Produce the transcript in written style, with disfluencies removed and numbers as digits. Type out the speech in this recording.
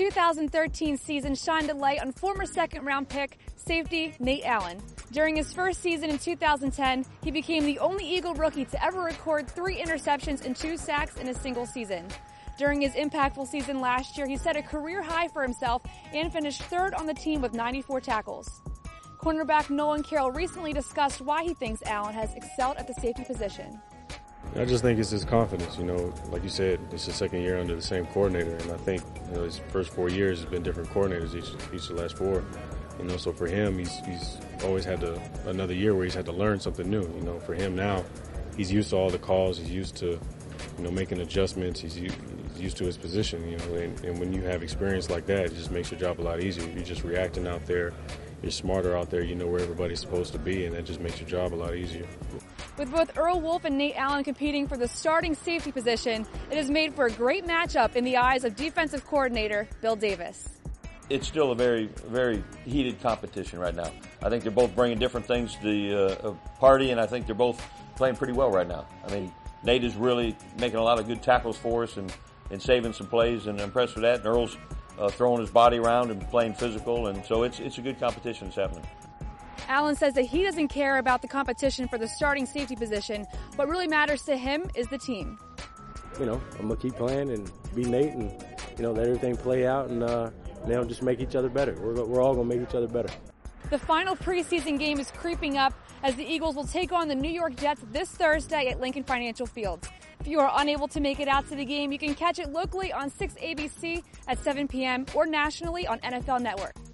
2013 season shined a light on former second-round pick safety Nate Allen. During his first season in 2010, he became the only Eagle rookie to ever record 3 interceptions and 2 sacks in a single season. During his impactful season last year, he set a career high for himself and finished 3rd on the team with 94 tackles. Cornerback Nolan Carroll recently discussed why he thinks Allen has excelled at the safety position. I just think it's his confidence. Like you said, it's his second year under the same coordinator, and I think his first 4 years has been different coordinators each of the last 4. So for him, he's always had another year where he's had to learn something new. For him now, he's used to all the calls. He's used to making adjustments. He's used to his position. And when you have experience like that, it just makes your job a lot easier. You're just reacting out there. You're smarter out there. You know where everybody's supposed to be, and that just makes your job a lot easier. With both Earl Wolff and Nate Allen competing for the starting safety position, it has made for a great matchup in the eyes of defensive coordinator Bill Davis. It's still a very, very heated competition right now. I think they're both bringing different things to the party, and I think they're both playing pretty well right now. Nate is really making a lot of good tackles for us and saving some plays, and I'm impressed with that. And Earl's throwing his body around and playing physical, and so it's a good competition that's happening. Allen says that he doesn't care about the competition for the starting safety position. What really matters to him is the team. I'm going to keep playing and be Nate and, let everything play out and, just make each other better. We're all going to make each other better. The final preseason game is creeping up as the Eagles will take on the New York Jets this Thursday at Lincoln Financial Field. If you are unable to make it out to the game, you can catch it locally on 6 ABC at 7 p.m. or nationally on NFL Network.